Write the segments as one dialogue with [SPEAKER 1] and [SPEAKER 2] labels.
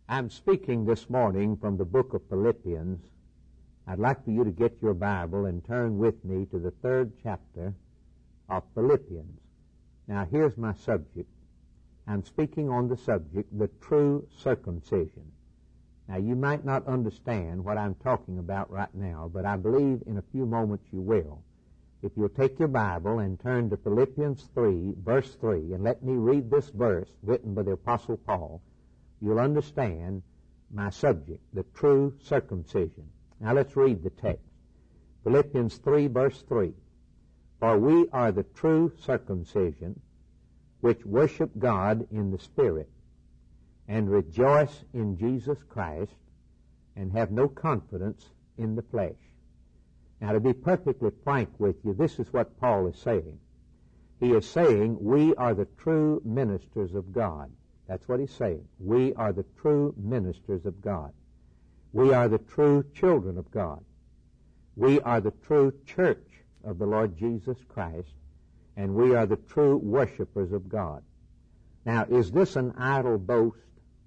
[SPEAKER 1] I'm speaking this morning from the book of Philippians. I'd like for you to get your Bible and turn with me to the 3rd chapter of Philippians. Now here's my subject. I'm speaking on the subject, the true circumcision. Now you might not understand what I'm talking about right now, but I believe in a few moments you will. If you'll take your Bible and turn to Philippians 3, verse 3, and let me read this verse written by the Apostle Paul, you'll understand my subject, the true circumcision. Now let's read the text. Philippians 3, verse 3. For we are the true circumcision, which worship God in the Spirit, and rejoice in Jesus Christ, and have no confidence in the flesh. Now, to be perfectly frank with you, this is what Paul is saying. He is saying we are the true ministers of God. That's what he's saying. We are the true ministers of God. We are the true children of God. We are the true church of the Lord Jesus Christ, and we are the true worshipers of God. Now, is this an idle boast?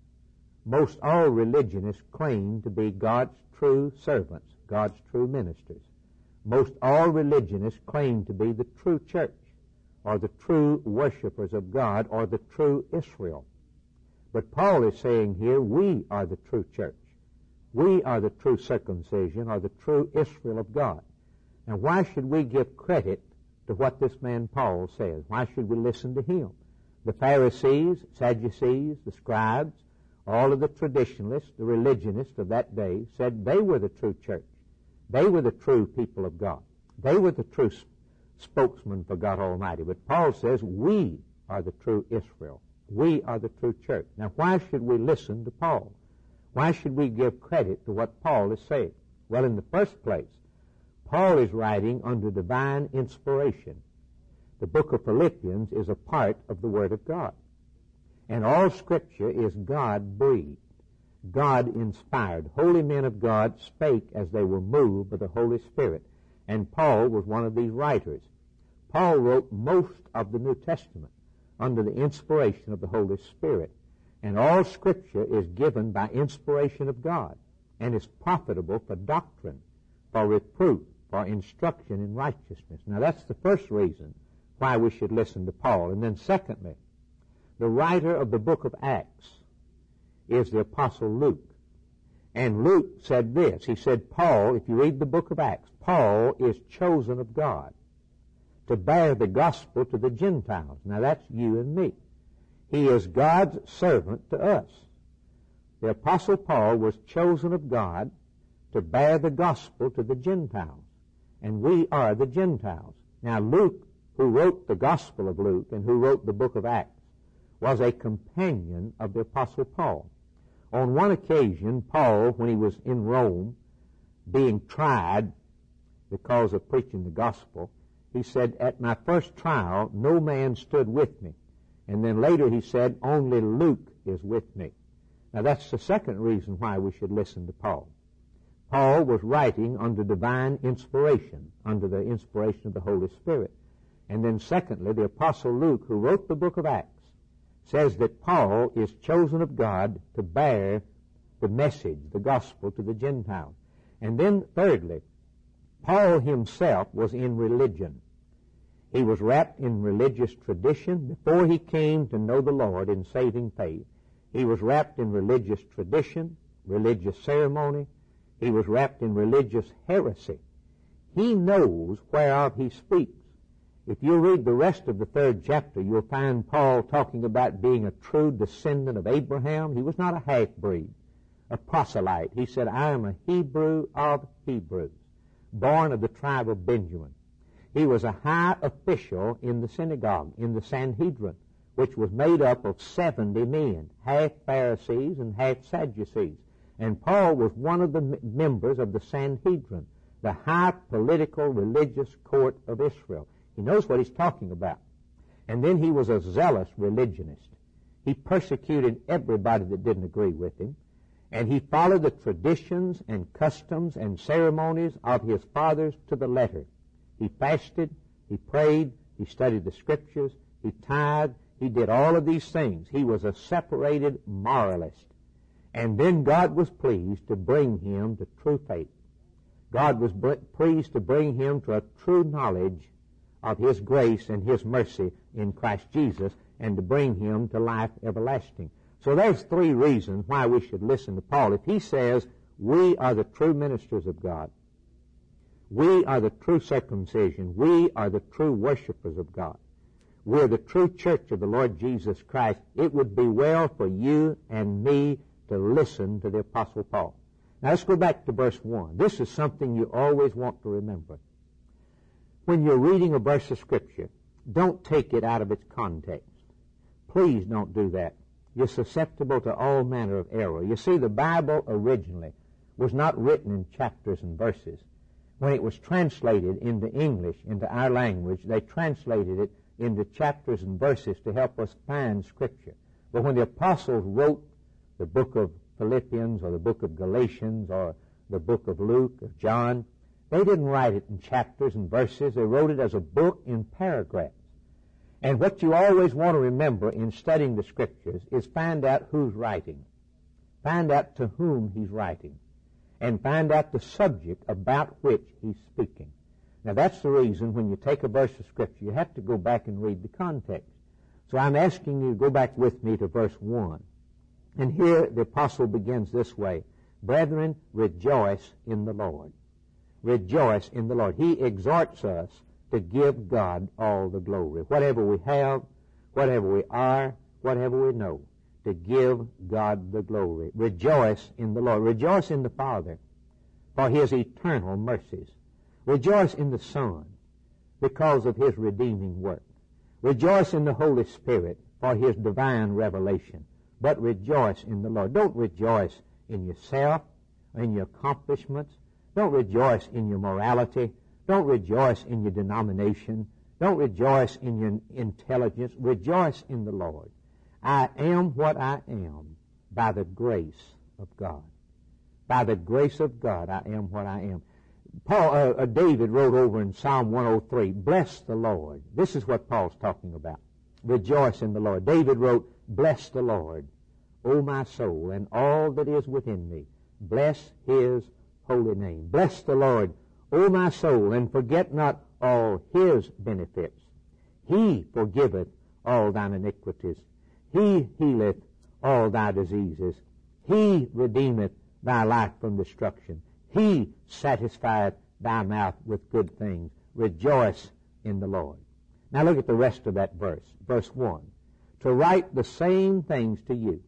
[SPEAKER 1] Most all religionists claim to be God's true servants, God's true ministers. Most all religionists claim to be the true church, or the true worshipers of God, or the true Israel. But Paul is saying here, we are the true church. We are the true circumcision, or the true Israel of God. Now, why should we give credit to what this man Paul says? Why should we listen to him? The Pharisees, Sadducees, the scribes, all of the traditionalists, the religionists of that day said they were the true church. They were the true people of God. They were the true spokesman for God Almighty. But Paul says we are the true Israel. We are the true church. Now, why should we listen to Paul? Why should we give credit to what Paul is saying? Well, in the first place, Paul is writing under divine inspiration. The book of Philippians is a part of the Word of God. And all Scripture is God-breathed, God-inspired. Holy men of God spake as they were moved by the Holy Spirit. And Paul was one of these writers. Paul wrote most of the New Testament under the inspiration of the Holy Spirit. And all Scripture is given by inspiration of God and is profitable for doctrine, for reproof, for instruction in righteousness. Now that's the first reason why we should listen to Paul. And then secondly, the writer of the book of Acts is the Apostle Luke. And Luke said this. He said, Paul, if you read the book of Acts, Paul is chosen of God to bear the gospel to the Gentiles. Now that's you and me. He is God's servant to us. The Apostle Paul was chosen of God to bear the gospel to the Gentiles. And we are the Gentiles. Now Luke, who wrote the Gospel of Luke and who wrote the book of Acts, was a companion of the Apostle Paul. On one occasion, Paul, when he was in Rome, being tried because of preaching the gospel, he said, at my first trial, no man stood with me. And then later he said, only Luke is with me. Now that's the second reason why we should listen to Paul. Paul was writing under divine inspiration, under the inspiration of the Holy Spirit. And then secondly, the Apostle Luke, who wrote the book of Acts, says that Paul is chosen of God to bear the message, the gospel, to the Gentiles. And then thirdly, Paul himself was in religion. He was wrapped in religious tradition. Before he came to know the Lord in saving faith, he was wrapped in religious tradition, religious ceremony. He was wrapped in religious heresy. He knows whereof he speaks. If you read the rest of the 3rd chapter, you'll find Paul talking about being a true descendant of Abraham. He was not a half-breed, a proselyte. He said, I am a Hebrew of Hebrews, born of the tribe of Benjamin. He was a high official in the synagogue, in the Sanhedrin, which was made up of 70 men, half Pharisees and half Sadducees. And Paul was one of the members of the Sanhedrin, the high political religious court of Israel. He knows what he's talking about. And then he was a zealous religionist. He persecuted everybody that didn't agree with him. And he followed the traditions and customs and ceremonies of his fathers to the letter. He fasted, he prayed, he studied the Scriptures, he tithed, he did all of these things. He was a separated moralist. And then God was pleased to bring him to true faith. God was pleased to bring him to a true knowledge of His grace and His mercy in Christ Jesus, and to bring him to life everlasting. So there's three reasons why we should listen to Paul. If he says, we are the true ministers of God, we are the true circumcision, we are the true worshipers of God, we're the true church of the Lord Jesus Christ, it would be well for you and me to listen to the Apostle Paul. Now let's go back to verse 1. This is something you always want to remember. When you're reading a verse of Scripture, don't take it out of its context. Please don't do that. You're susceptible to all manner of error. You see, the Bible originally was not written in chapters and verses. When it was translated into English, into our language, they translated it into chapters and verses to help us find Scripture. But when the apostles wrote the book of Philippians or the book of Galatians or the book of Luke or John, they didn't write it in chapters and verses. They wrote it as a book in paragraphs. And what you always want to remember in studying the Scriptures is find out who's writing. Find out to whom he's writing. And find out the subject about which he's speaking. Now that's the reason when you take a verse of Scripture, you have to go back and read the context. So I'm asking you to go back with me to verse 1. And here the apostle begins this way. Brethren, rejoice in the Lord. Rejoice in the Lord. He exhorts us to give God all the glory. Whatever we have, whatever we are, whatever we know, to give God the glory. Rejoice in the Lord. Rejoice in the Father for His eternal mercies. Rejoice in the Son because of His redeeming work. Rejoice in the Holy Spirit for His divine revelation. But rejoice in the Lord. Don't rejoice in yourself or in your accomplishments. Don't rejoice in your morality. Don't rejoice in your denomination. Don't rejoice in your intelligence. Rejoice in the Lord. I am what I am by the grace of God. By the grace of God, I am what I am. David wrote over in Psalm 103, bless the Lord. This is what Paul's talking about. Rejoice in the Lord. David wrote, bless the Lord, O my soul, and all that is within me. Bless His holy name. Bless the Lord, O my soul, and forget not all His benefits. He forgiveth all thine iniquities. He healeth all thy diseases. He redeemeth thy life from destruction. He satisfieth thy mouth with good things. Rejoice in the Lord. Now look at the rest of that verse. Verse 1. To write the same things to you.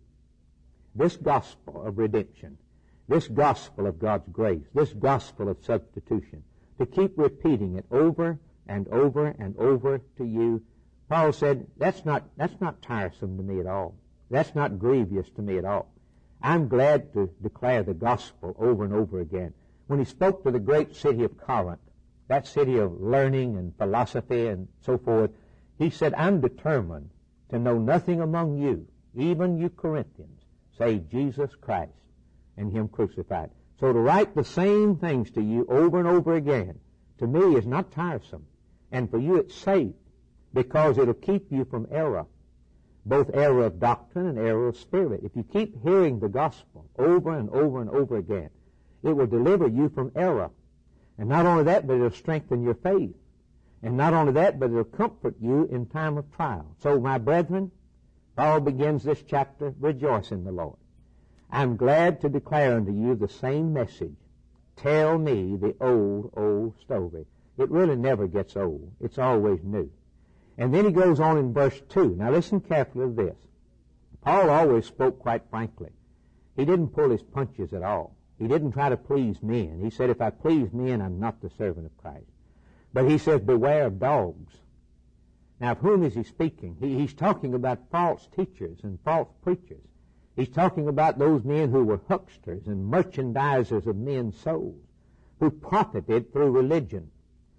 [SPEAKER 1] This gospel of redemption, this gospel of God's grace, this gospel of substitution, to keep repeating it over and over and over to you. Paul said, that's not tiresome to me at all. That's not grievous to me at all. I'm glad to declare the gospel over and over again. When he spoke to the great city of Corinth, that city of learning and philosophy and so forth, he said, I'm determined to know nothing among you, even you Corinthians, save Jesus Christ and Him crucified. So to write the same things to you over and over again, to me is not tiresome. And for you it's safe, because it'll keep you from error, both error of doctrine and error of spirit. If you keep hearing the gospel over and over and over again, it will deliver you from error. And not only that, but it'll strengthen your faith. And not only that, but it'll comfort you in time of trial. So, my brethren, Paul begins this chapter, rejoice in the Lord. I'm glad to declare unto you the same message. Tell me the old story. It really never gets old. It's always new. And then he goes on in verse 2. Now listen carefully to this. Paul always spoke quite frankly. He didn't pull his punches at all. He didn't try to please men. He said, if I please men, I'm not the servant of Christ. But he says, beware of dogs. Now, of whom is he speaking? He's talking about false teachers and false preachers. He's talking about those men who were hucksters and merchandisers of men's souls, who profited through religion.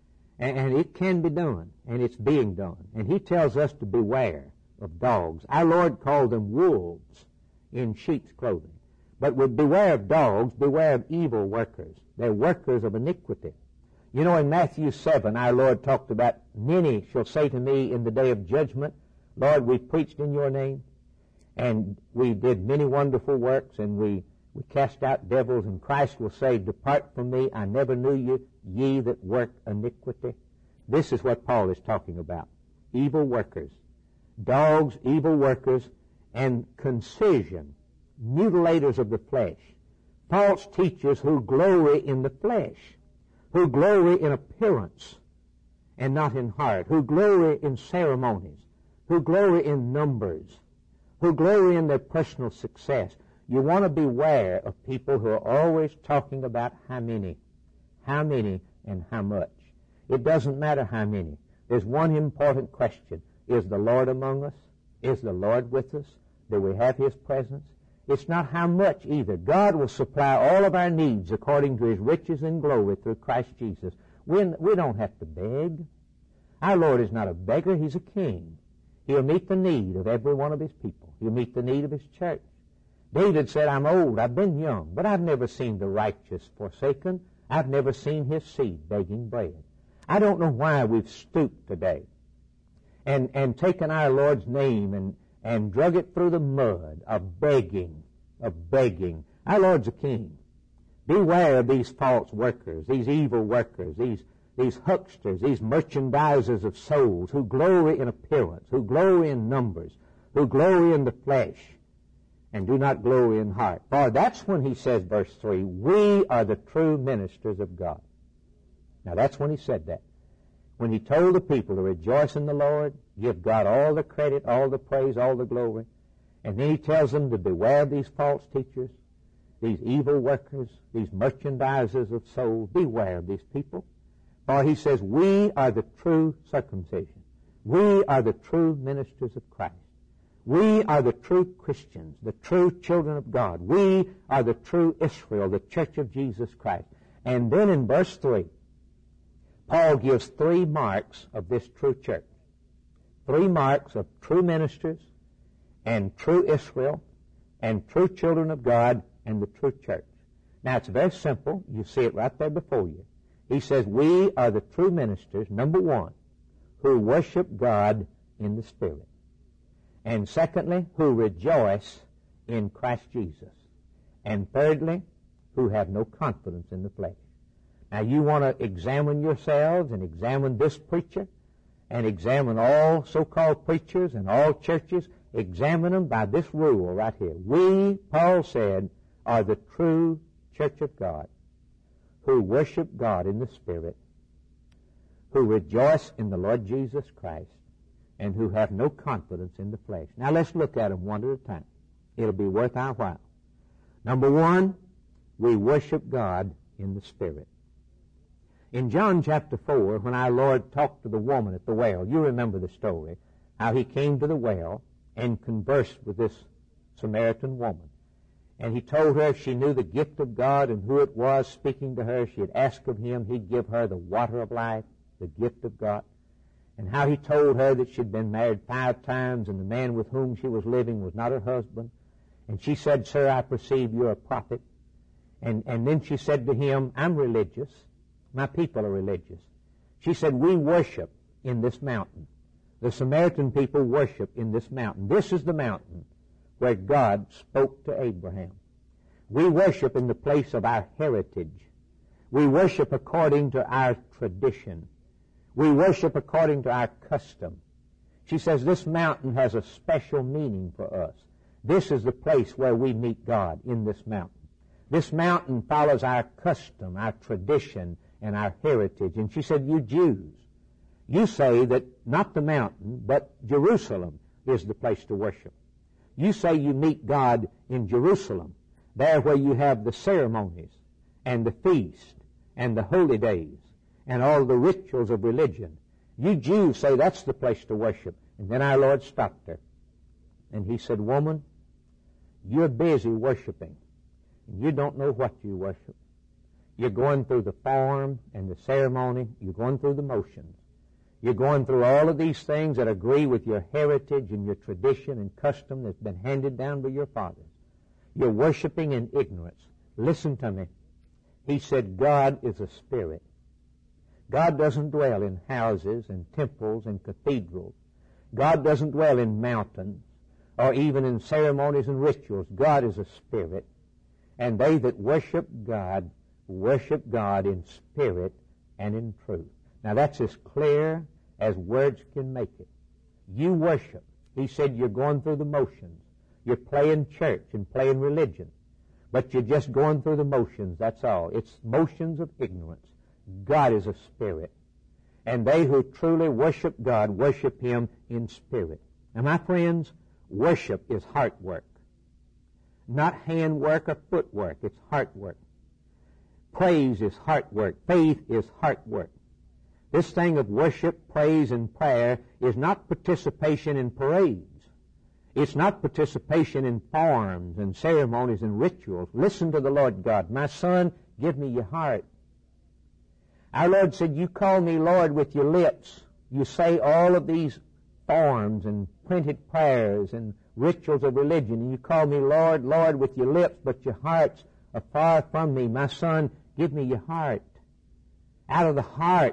[SPEAKER 1] And it can be done, and it's being done. And he tells us to beware of dogs. Our Lord called them wolves in sheep's clothing. But beware of dogs, beware of evil workers. They're workers of iniquity. You know, in Matthew 7, our Lord talked about, many shall say to me in the day of judgment, Lord, we preached in your name. and we did many wonderful works, and we cast out devils, and Christ will say, "Depart from me, I never knew you, ye that work iniquity." This is what Paul is talking about. Evil workers. Dogs, evil workers, and concision, mutilators of the flesh. False teachers who glory in the flesh, who glory in appearance and not in heart, who glory in ceremonies, who glory in numbers, who glory in their personal success. You want to beware of people who are always talking about how many, and how much. It doesn't matter how many. There's one important question. Is the Lord among us? Is the Lord with us? Do we have His presence? It's not how much either. God will supply all of our needs according to His riches and glory through Christ Jesus. We don't have to beg. Our Lord is not a beggar. He's a king. He'll meet the need of every one of His people. He'll meet the need of His church. David said, "I'm old, I've been young, but I've never seen the righteous forsaken. I've never seen his seed begging bread." I don't know why we've stooped today and taken our Lord's name and drug it through the mud of begging. Our Lord's a king. Beware of these false workers, these evil workers, these hucksters, these merchandisers of souls who glory in appearance, who glory in numbers, who glory in the flesh, and do not glory in heart. For that's when he says, verse 3, "We are the true ministers of God." Now that's when he said that. When he told the people to rejoice in the Lord, give God all the credit, all the praise, all the glory. And then he tells them to beware of these false teachers, these evil workers, these merchandisers of souls. Beware of these people. For he says, we are the true circumcision. We are the true ministers of Christ. We are the true Christians, the true children of God. We are the true Israel, the church of Jesus Christ. And then in verse 3, Paul gives 3 marks of this true church. 3 marks of true ministers and true Israel and true children of God and the true church. Now it's very simple. You see it right there before you. He says, we are the true ministers, number 1, who worship God in the Spirit. And secondly, who rejoice in Christ Jesus. And thirdly, who have no confidence in the flesh. Now you want to examine yourselves and examine this preacher and examine all so-called preachers and all churches. Examine them by this rule right here. We, Paul said, are the true church of God, who worship God in the Spirit, who rejoice in the Lord Jesus Christ, and who have no confidence in the flesh. Now let's look at them one at a time. It'll be worth our while. Number 1, we worship God in the Spirit. In John chapter 4, when our Lord talked to the woman at the well, you remember the story, how he came to the well and conversed with this Samaritan woman. And he told her if she knew the gift of God and who it was speaking to her, she'd ask of him, he'd give her the water of life, the gift of God. And how he told her that she'd been married 5 times and the man with whom she was living was not her husband. And she said, "Sir, I perceive you're a prophet." And then she said to him, "I'm religious. My people are religious." She said, "We worship in this mountain." The Samaritan people worship in this mountain. This is the mountain where God spoke to Abraham. We worship in the place of our heritage. We worship according to our tradition. We worship according to our custom. She says this mountain has a special meaning for us. This is the place where we meet God, in this mountain. This mountain follows our custom, our tradition, and our heritage. And she said, you Jews, you say that not the mountain, but Jerusalem is the place to worship. You say you meet God in Jerusalem, there where you have the ceremonies and the feast and the holy days and all the rituals of religion. You Jews say that's the place to worship. And then our Lord stopped her. And he said, woman, you're busy worshiping. And you don't know what you worship. You're going through the form and the ceremony. You're going through the motions. You're going through all of these things that agree with your heritage and your tradition and custom that's been handed down by your fathers. You're worshiping in ignorance. Listen to me. He said God is a spirit. God doesn't dwell in houses and temples and cathedrals. God doesn't dwell in mountains or even in ceremonies and rituals. God is a spirit, and they that worship God in spirit and in truth. Now that's as clear as words can make it. You worship. He said you're going through the motions. You're playing church and playing religion. But you're just going through the motions, that's all. It's motions of ignorance. God is a spirit. And they who truly worship God worship Him in spirit. Now, my friends, worship is heart work. Not hand work or foot work. It's heart work. Praise is heart work. Faith is heart work. This thing of worship, praise, and prayer is not participation in parades. It's not participation in forms and ceremonies and rituals. Listen to the Lord God. My son, give me your heart. Our Lord said, you call me Lord with your lips. You say all of these forms and printed prayers and rituals of religion, and you call me Lord, Lord with your lips, but your hearts are far from me. My son, give me your heart. Out of the heart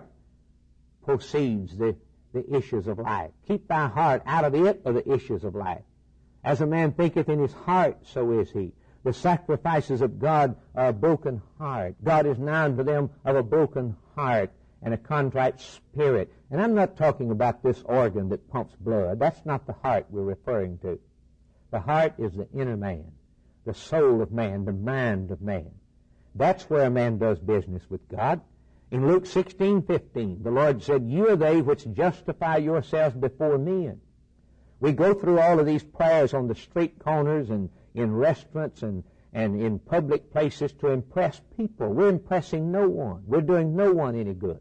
[SPEAKER 1] proceeds the issues of life. Keep thy heart, out of it are the issues of life. As a man thinketh in his heart, so is he. The sacrifices of God are a broken heart. God is nigh unto them of a broken heart and a contrite spirit. And I'm not talking about this organ that pumps blood. That's not the heart we're referring to. The heart is the inner man, the soul of man, the mind of man. That's where a man does business with God. In Luke 16:15, the Lord said, you are they which justify yourselves before men. We go through all of these prayers on the street corners and in restaurants and in public places to impress people. We're impressing no one. We're doing no one any good.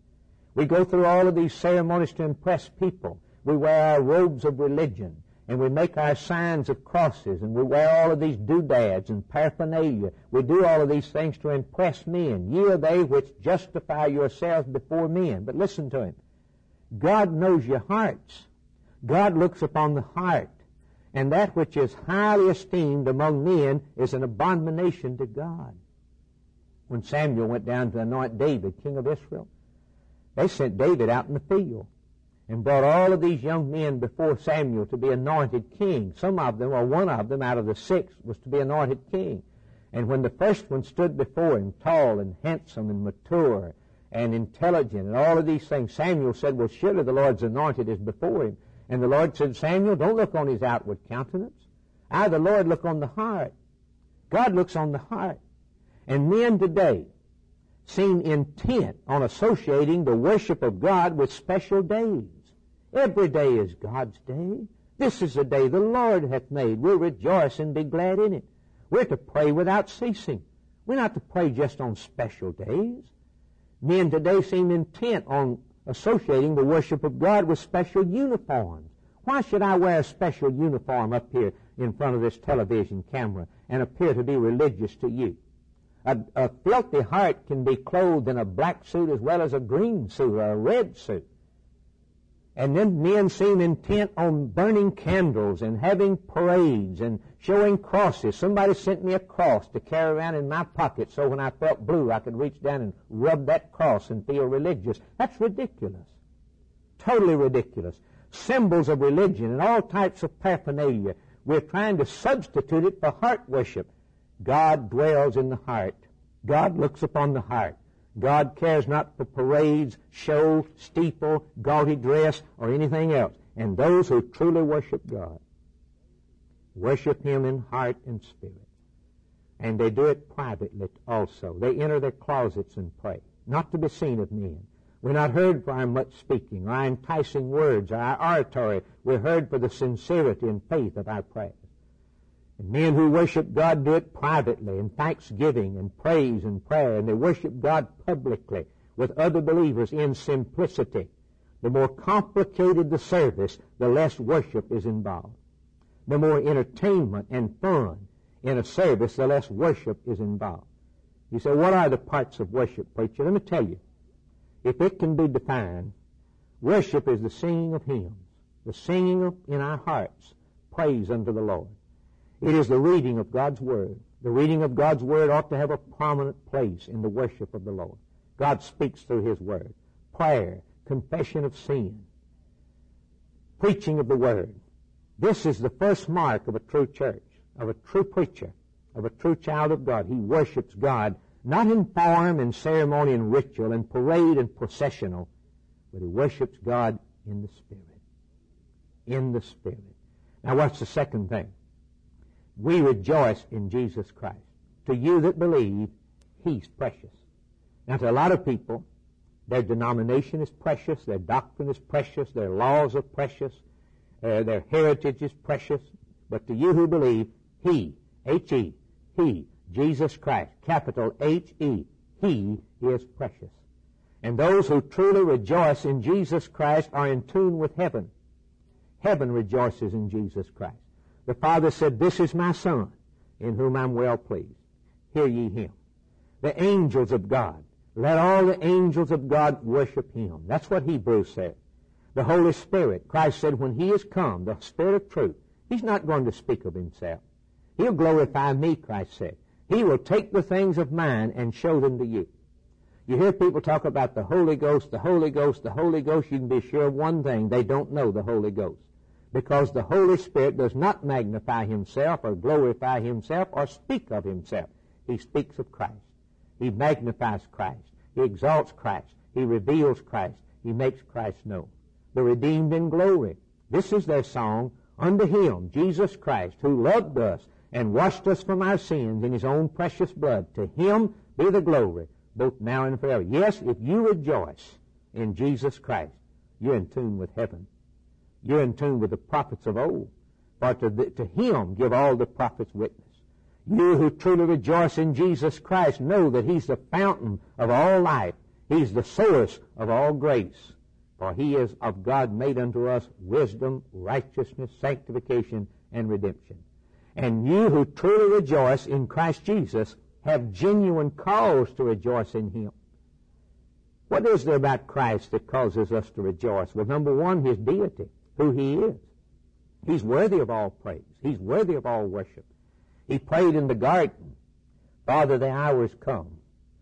[SPEAKER 1] We go through all of these ceremonies to impress people. We wear our robes of religion, and we make our signs of crosses, and we wear all of these doodads and paraphernalia. We do all of these things to impress men. Ye are they which justify yourselves before men. But listen to him. God knows your hearts. God looks upon the heart. And that which is highly esteemed among men is an abomination to God. When Samuel went down to anoint David, king of Israel, they sent David out in the field and brought all of these young men before Samuel to be anointed king. Some of them, or one of them out of the 6, was to be anointed king. And when the first one stood before him, tall and handsome and mature and intelligent and all of these things, Samuel said, well, surely the Lord's anointed is before him. And the Lord said, Samuel, don't look on his outward countenance. I, the Lord, look on the heart. God looks on the heart. And men today seem intent on associating the worship of God with special days. Every day is God's day. This is the day the Lord hath made. We'll rejoice and be glad in it. We're to pray without ceasing. We're not to pray just on special days. Men today seem intent on associating the worship of God with special uniforms. Why should I wear a special uniform up here in front of this television camera and appear to be religious to you? A filthy heart can be clothed in a black suit as well as a green suit or a red suit. And then men seem intent on burning candles and having parades and showing crosses. Somebody sent me a cross to carry around in my pocket so when I felt blue I could reach down and rub that cross and feel religious. That's ridiculous. Totally ridiculous. Symbols of religion and all types of paraphernalia. We're trying to substitute it for heart worship. God dwells in the heart. God looks upon the heart. God cares not for parades, show, steeple, gaudy dress, or anything else. And those who truly worship God worship Him in heart and spirit. And they do it privately also. They enter their closets and pray, not to be seen of men. We're not heard for our much speaking, or our enticing words, or our oratory. We're heard for the sincerity and faith of our prayers. And men who worship God do it privately in thanksgiving and praise and prayer, and they worship God publicly with other believers in simplicity. The more complicated the service, the less worship is involved. The more entertainment and fun in a service, the less worship is involved. You say, what are the parts of worship, preacher? Let me tell you. If it can be defined, worship is the singing of hymns, the singing of, in our hearts, praise unto the Lord. It is the reading of God's Word. The reading of God's Word ought to have a prominent place in the worship of the Lord. God speaks through His Word. Prayer, confession of sin, preaching of the Word. This is the first mark of a true church, of a true preacher, of a true child of God. He worships God, not in form and ceremony and ritual and parade and processional, but he worships God in the Spirit. In the Spirit. Now what's the second thing? We rejoice in Jesus Christ. To you that believe, He's precious. Now to a lot of people, their denomination is precious, their doctrine is precious, their laws are precious, their heritage is precious. But to you who believe, He, H-E, He, Jesus Christ, capital H-E, He is precious. And those who truly rejoice in Jesus Christ are in tune with heaven. Heaven rejoices in Jesus Christ. The Father said, "This is my Son, in whom I'm well pleased. Hear ye Him." The angels of God, let all the angels of God worship Him. That's what Hebrews said. The Holy Spirit, Christ said, when He is come, the Spirit of truth, He's not going to speak of Himself. He'll glorify me, Christ said. He will take the things of mine and show them to you. You hear people talk about the Holy Ghost, the Holy Ghost, the Holy Ghost. You can be sure of one thing, they don't know the Holy Ghost. Because the Holy Spirit does not magnify Himself or glorify Himself or speak of Himself. He speaks of Christ. He magnifies Christ. He exalts Christ. He reveals Christ. He makes Christ known. The redeemed in glory. This is their song. Unto Him, Jesus Christ, who loved us and washed us from our sins in His own precious blood. To Him be the glory, both now and forever. Yes, if you rejoice in Jesus Christ, you're in tune with heaven. You're in tune with the prophets of old. For to Him give all the prophets witness. You who truly rejoice in Jesus Christ know that He's the fountain of all life. He's the source of all grace. For He is of God made unto us wisdom, righteousness, sanctification, and redemption. And you who truly rejoice in Christ Jesus have genuine cause to rejoice in Him. What is there about Christ that causes us to rejoice? Well, number one, His deity, who He is. He's worthy of all praise. He's worthy of all worship. He prayed in the garden, "Father, the hour is come.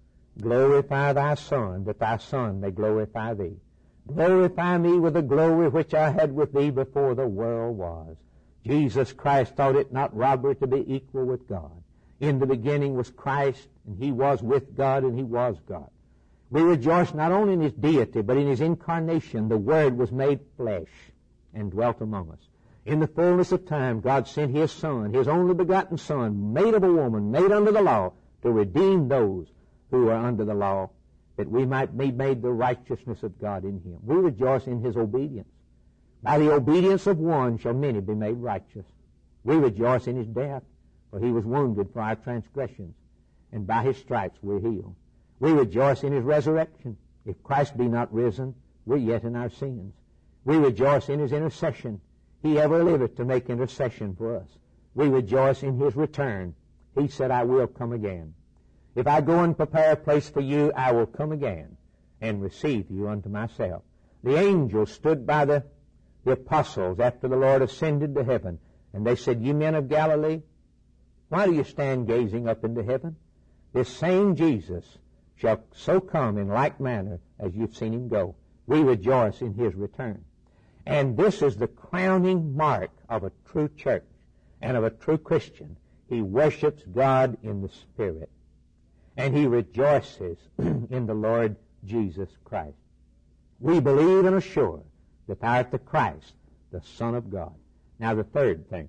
[SPEAKER 1] Glorify Thy Son, that Thy Son may glorify Thee. Glorify me with the glory which I had with Thee before the world was." Jesus Christ thought it not robbery to be equal with God. In the beginning was Christ, and He was with God, and He was God. We rejoice not only in His deity, but in His incarnation. The Word was made flesh and dwelt among us. In the fullness of time, God sent His Son, His only begotten Son, made of a woman, made under the law, to redeem those who are under the law, that we might be made the righteousness of God in Him. We rejoice in His obedience. By the obedience of one shall many be made righteous. We rejoice in His death, for He was wounded for our transgressions, and by His stripes we're healed. We rejoice in His resurrection. If Christ be not risen, we're yet in our sins. We rejoice in His intercession. He ever liveth to make intercession for us. We rejoice in His return. He said, "I will come again. If I go and prepare a place for you, I will come again and receive you unto myself." The angels stood by the apostles after the Lord ascended to heaven, and they said, "You men of Galilee, why do you stand gazing up into heaven? This same Jesus shall so come in like manner as you've seen Him go." We rejoice in His return. And this is the crowning mark of a true church and of a true Christian. He worships God in the Spirit, and he rejoices in the Lord Jesus Christ. We believe and are sure that thou art the Christ, the Son of God. Now the third thing,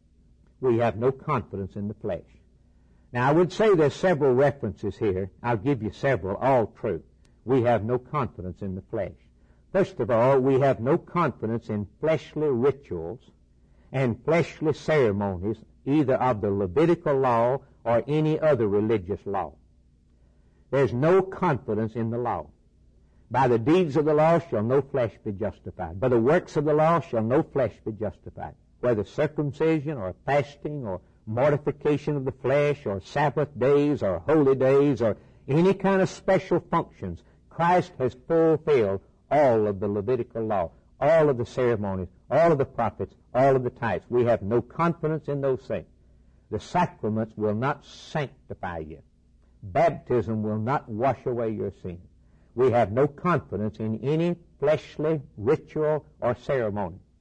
[SPEAKER 1] we have no confidence in the flesh. Now I would say there's several references here. I'll give you several, all true. We have no confidence in the flesh. First of all, we have no confidence in fleshly rituals and fleshly ceremonies, either of the Levitical law or any other religious law. There's no confidence in the law. By the deeds of the law shall no flesh be justified. By the works of the law shall no flesh be justified. Whether circumcision or fasting or mortification of the flesh or Sabbath days or holy days or any kind of special functions, Christ has fulfilled all of the Levitical law, all of the ceremonies, all of the prophets, all of the types. We have no confidence in those things. The sacraments will not sanctify you. Baptism will not wash away your sins. We have no confidence in any fleshly ritual or ceremony.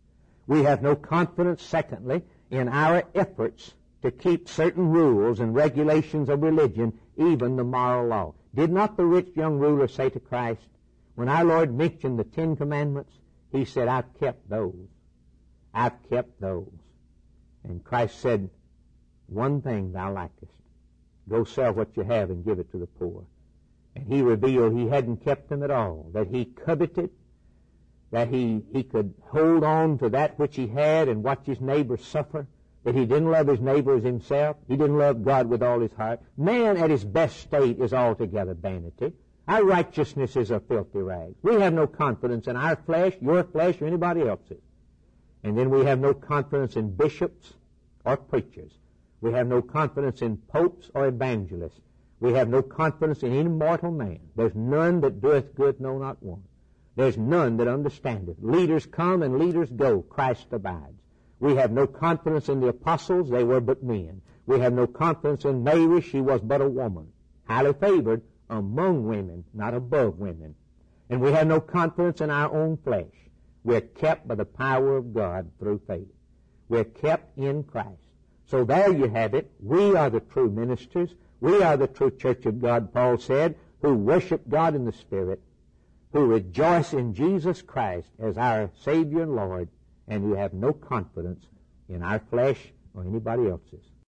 [SPEAKER 1] We have no confidence, secondly, in our efforts to keep certain rules and regulations of religion, even the moral law. Did not the rich young ruler say to Christ, when our Lord mentioned the 10 Commandments, he said, I've kept those. I've kept those. And Christ said, one thing thou lackest. Go sell what you have and give it to the poor. And he revealed he hadn't kept them at all, that he coveted, that he could hold on to that which he had and watch his neighbor suffer, that he didn't love his neighbor as himself. He didn't love God with all his heart. Man at his best state is altogether vanity. Our righteousness is a filthy rag. We have no confidence in our flesh, your flesh, or anybody else's. And then we have no confidence in bishops or preachers. We have no confidence in popes or evangelists. We have no confidence in any mortal man. There's none that doeth good, no, not one. There's none that understandeth. Leaders come and leaders go. Christ abides. We have no confidence in the apostles. They were but men. We have no confidence in Mary. She was but a woman, highly favored among women, not above women. And we have no confidence in our own flesh. We're kept by the power of God through faith. We're kept in Christ. So there you have it. We are the true ministers. We are the true church of God, Paul said, who worship God in the Spirit, who rejoice in Jesus Christ as our Savior and Lord, and who have no confidence in our flesh or anybody else's.